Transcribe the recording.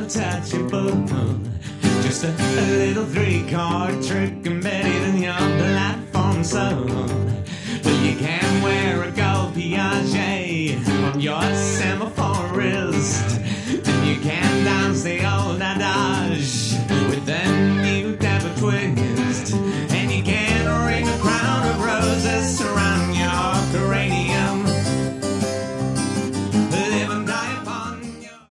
untouchable. Just a little three-card trick embedded in your platform soul.